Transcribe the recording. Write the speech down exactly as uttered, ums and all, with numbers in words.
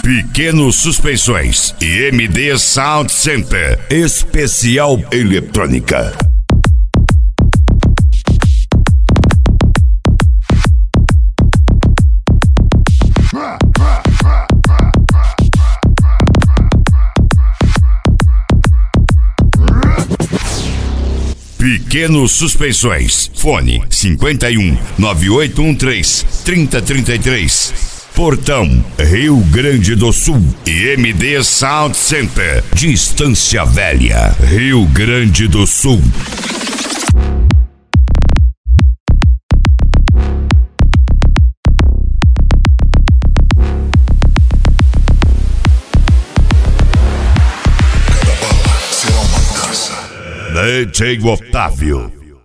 Pequenos Suspensões e M D Sound Center. Especial Eletrônica. Pequenos Suspensões. Fone cinquenta e um, nove oito um três, trinta, trinta e três. Portão, Rio Grande do Sul. E M D Sound Center. Distância Velha, Rio Grande do Sul. D J Otávio.